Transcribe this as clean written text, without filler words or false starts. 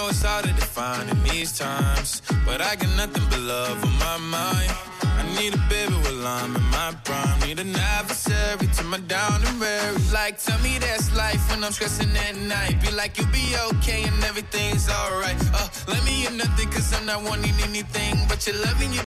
it's hard to define in these times, but I got nothing but love on my mind. I need a baby while I'm in my prime. Need an adversary to my down and weary. Like, tell me that's life when I'm stressing at night. Be like, you'll be okay and everything's alright. Let me hear nothing cause I'm not wanting anything but your loving you.